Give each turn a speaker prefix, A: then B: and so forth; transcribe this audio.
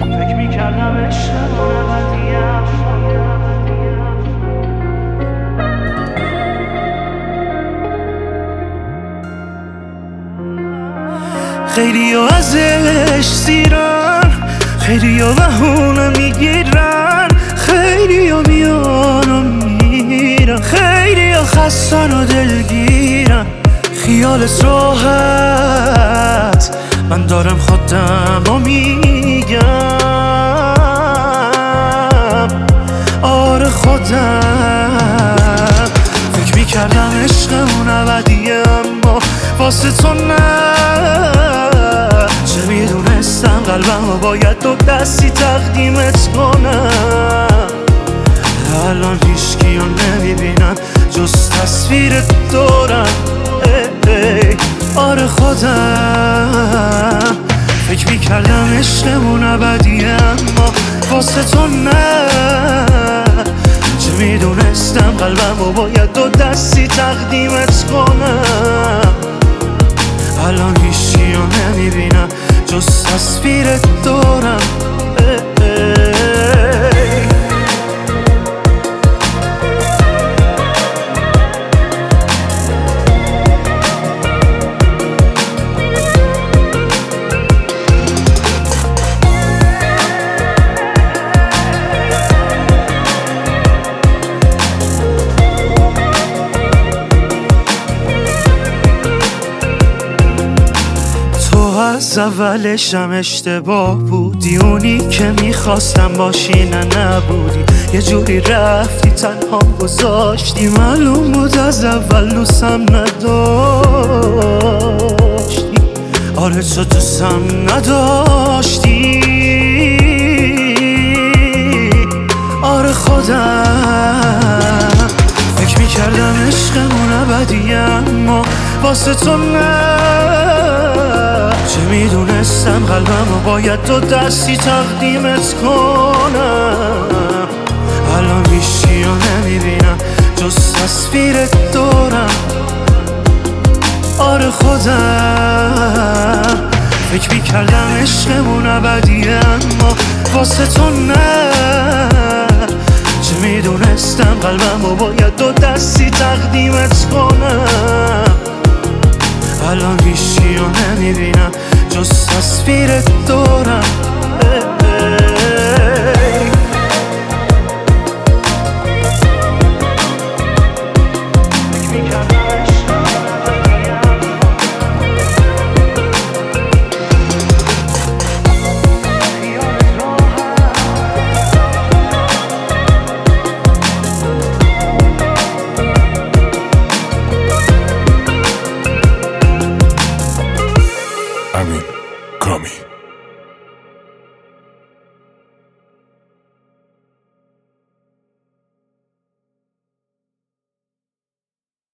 A: فکر میکردم عشقمون ابدیم. خیلی ها ازش سیرن، خیلی ها بهونه میگیرن، خیلی ها میان و میرن، خیلی ها خستن و دلگیرن. خیالت راحت، من دارم خودم رو میگم. آره خودم فکر میکردم عشقمون ابدیه، اما واسه تو نه. چه میدونستم قلبم رو باید دو دستی تقدیمت کنم. الان هیچکی رو نمیبینم جز تصویر دورم. آره خودم فکر میکردم عشقمون ابدیه، اما واسه تو نه. چه میدونستم قلبم رو باید دو دستی تقدیمت کنم. الان هیچی رو نمیبینم جز تصویر دورم. از اولشم اشتباه بودی، اونی که میخواستم باشی نه نبودی. یه جوری رفتی تنهام گذاشتی، معلوم بود از اول دوستم نداشتی. آره تو دوستم نداشتی. آره خودم فکر میکردم عشقمون ابدیه، اما واسه تو نه. چه میدونستم قلبم رو باید دو دستی تقدیمت کنم. الان هیچی رو نمیبینم جز تصویر دورم. آره خودم فکر میکردم عشقمون ابدیه، اما واسه تو نه. چه میدونستم قلبم رو باید دو دستی تقدیمت کنم. الان هیچی رو نمیبینم جز تصویر دورم.
B: I mean, call me.